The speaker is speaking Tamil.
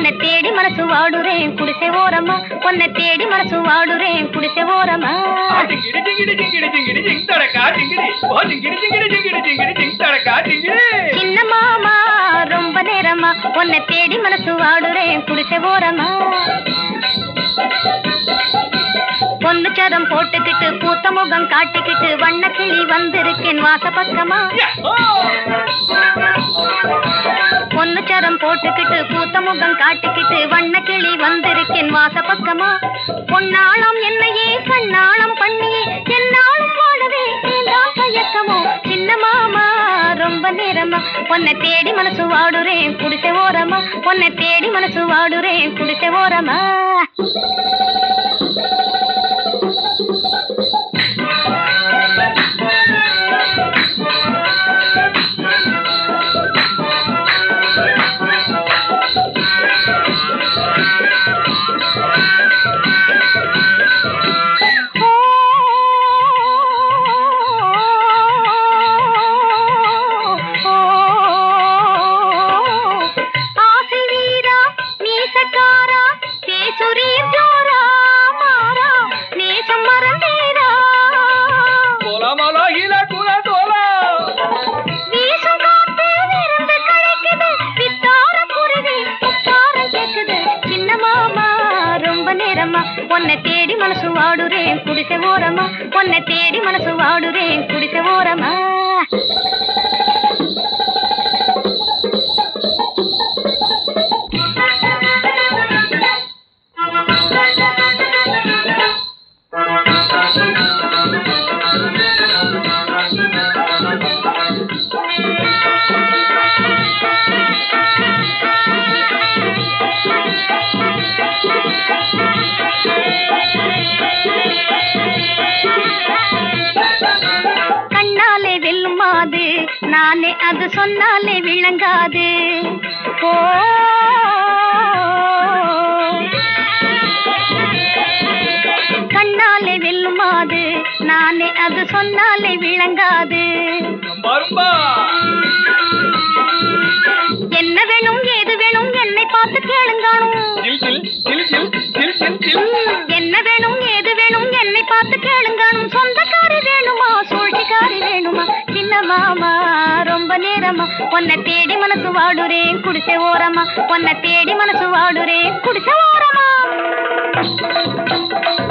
உன்னை தேடி மனசு வாடுறேன் குடிசை ஓரமா உன்னை தேடி மனசு வாடுறேன் குடிசை ஓரமா சின்ன மாமா ரொம்ப நேரமா உன்னை தேடி மனசு வாடுறேன் குடிசை ஓரமா பொண்ணு சரம் போட்டுக்கிட்டு பூத்த முகம் காட்டிக்கிட்டு வண்ண கிளி வந்திருக்கேன் வாச பக்கமா பொண்ணு சரம் போட்டுக்கிட்டு பூத்த முகம் காட்டிக்கிட்டு வண்ண கிளி வந்திருக்கேன் வாச பக்கமா பொன்னாளம் என்னையே கண்ணாளம் பண்ணியே என்னாலும் வாழவே நீதான் தயக்கமோ சின்ன மாமா ரொம்ப நேரமா உன்னை தேடி மனசு வாடுறேன் குடிசை ஓரமா உன்னை தேடி மனசு வாடுறேன் குடிசை ஓரமா உன்னை தேடி மனசு வாடுறேன் குடிசை ஓரமா உன்னை தேடி மனசு வாடுறேன் குடிசை ஓரமா நானே அது சொன்னாலே விளங்காது ஓ கண்ணாலே வெல்லுமாது நானே அது சொன்னாலே விளங்காது என்ன வேணும் ஏது வேணும் என்னை பார்த்து கேளுங்கானும் என்ன வேணும் ஏது வேணும் என்னை பார்த்து கேளுங்கானும் சொந்தக்காரி வேணுமா சூழ்ச்சிக்காரி வேணுமா சின்ன மாமா ரொம்ப நேரமா உன்னை தேடி மனசு வாடுறேன் குடிசை ஓரமா உன்னை தேடி மனசு வாடுறேன் குடிசை ஓரமா